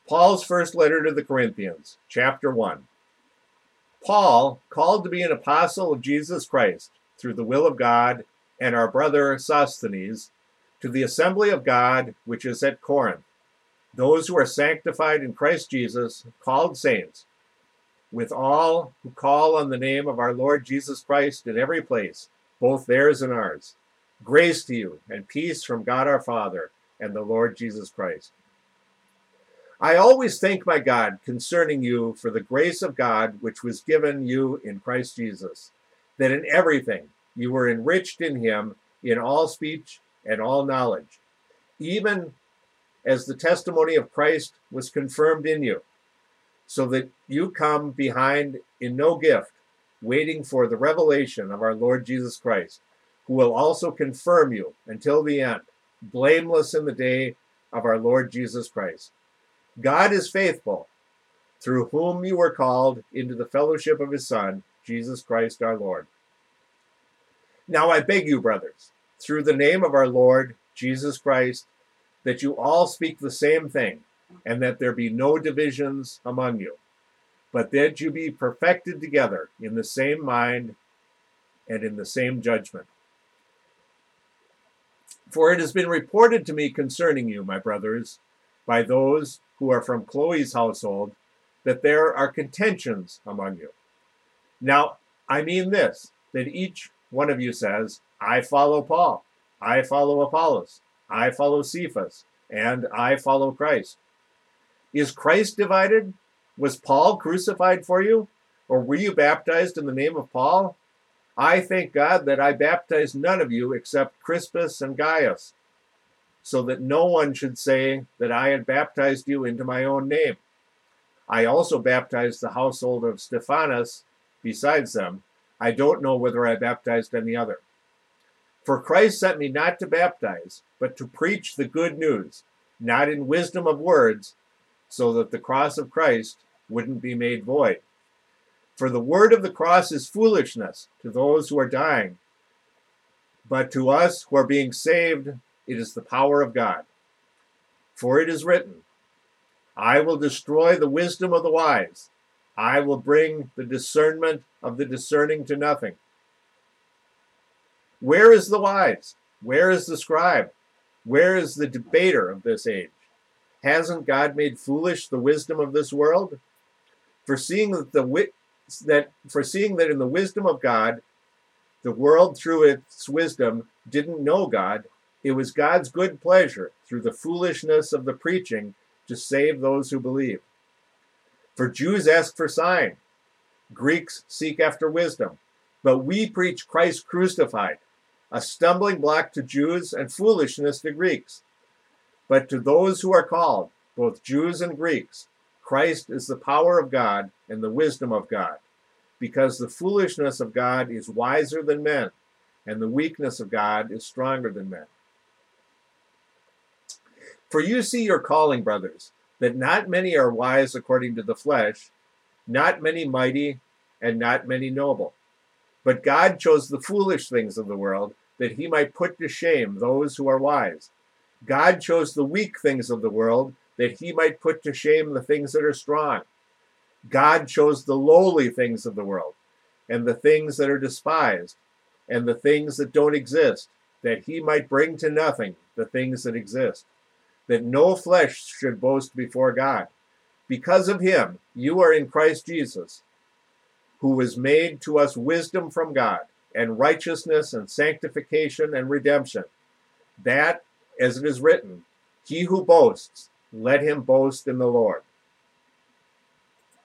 Paul's first letter to the Corinthians, chapter 1. Paul, called to be an apostle of Jesus Christ through the will of God, and our brother Sosthenes, to the assembly of God which is at Corinth, those who are sanctified in Christ Jesus, called saints, with all who call on the name of our Lord Jesus Christ in every place, both theirs and ours. Grace to you and peace from God our Father and the Lord Jesus Christ. I always thank my God concerning you for the grace of God which was given you in Christ Jesus, that in everything you were enriched in him in all speech and all knowledge, even as the testimony of Christ was confirmed in you, so that you come behind in no gift, waiting for the revelation of our Lord Jesus Christ, who will also confirm you until the end, blameless in the day of our Lord Jesus Christ. God is faithful, through whom you were called into the fellowship of his Son, Jesus Christ our Lord. Now I beg you, brothers, through the name of our Lord Jesus Christ, that you all speak the same thing, and that there be no divisions among you, but that you be perfected together in the same mind and in the same judgment. For it has been reported to me concerning you, my brothers, by those who are from Chloe's household, that there are contentions among you. Now, I mean this, that each one of you says, I follow Paul, I follow Apollos, I follow Cephas, and I follow Christ. Is Christ divided? Was Paul crucified for you? Or were you baptized in the name of Paul? I thank God that I baptized none of you except Crispus and Gaius, so that no one should say that I had baptized you into my own name. I also baptized the household of Stephanas besides them. I don't know whether I baptized any other. For Christ sent me not to baptize, but to preach the good news, not in wisdom of words, so that the cross of Christ wouldn't be made void. For the word of the cross is foolishness to those who are dying, but to us who are being saved, it is the power of God. For it is written, I will destroy the wisdom of the wise. I will bring the discernment of the discerning to nothing. Where is the wise? Where is the scribe? Where is the debater of this age? Hasn't God made foolish the wisdom of this world? Foreseeing that in the wisdom of God, the world through its wisdom didn't know God, it was God's good pleasure through the foolishness of the preaching to save those who believe. For Jews ask for sign, Greeks seek after wisdom, but we preach Christ crucified, a stumbling block to Jews and foolishness to Greeks. But to those who are called, both Jews and Greeks, Christ is the power of God and the wisdom of God, because the foolishness of God is wiser than men, and the weakness of God is stronger than men. For you see your calling, brothers, that not many are wise according to the flesh, not many mighty, and not many noble. But God chose the foolish things of the world, that he might put to shame those who are wise. God chose the weak things of the world, that he might put to shame the things that are strong. God chose the lowly things of the world, and the things that are despised, and the things that don't exist, that he might bring to nothing the things that exist, that no flesh should boast before God. Because of him, you are in Christ Jesus, who was made to us wisdom from God, and righteousness and sanctification and redemption, that, as it is written, he who boasts, let him boast in the Lord.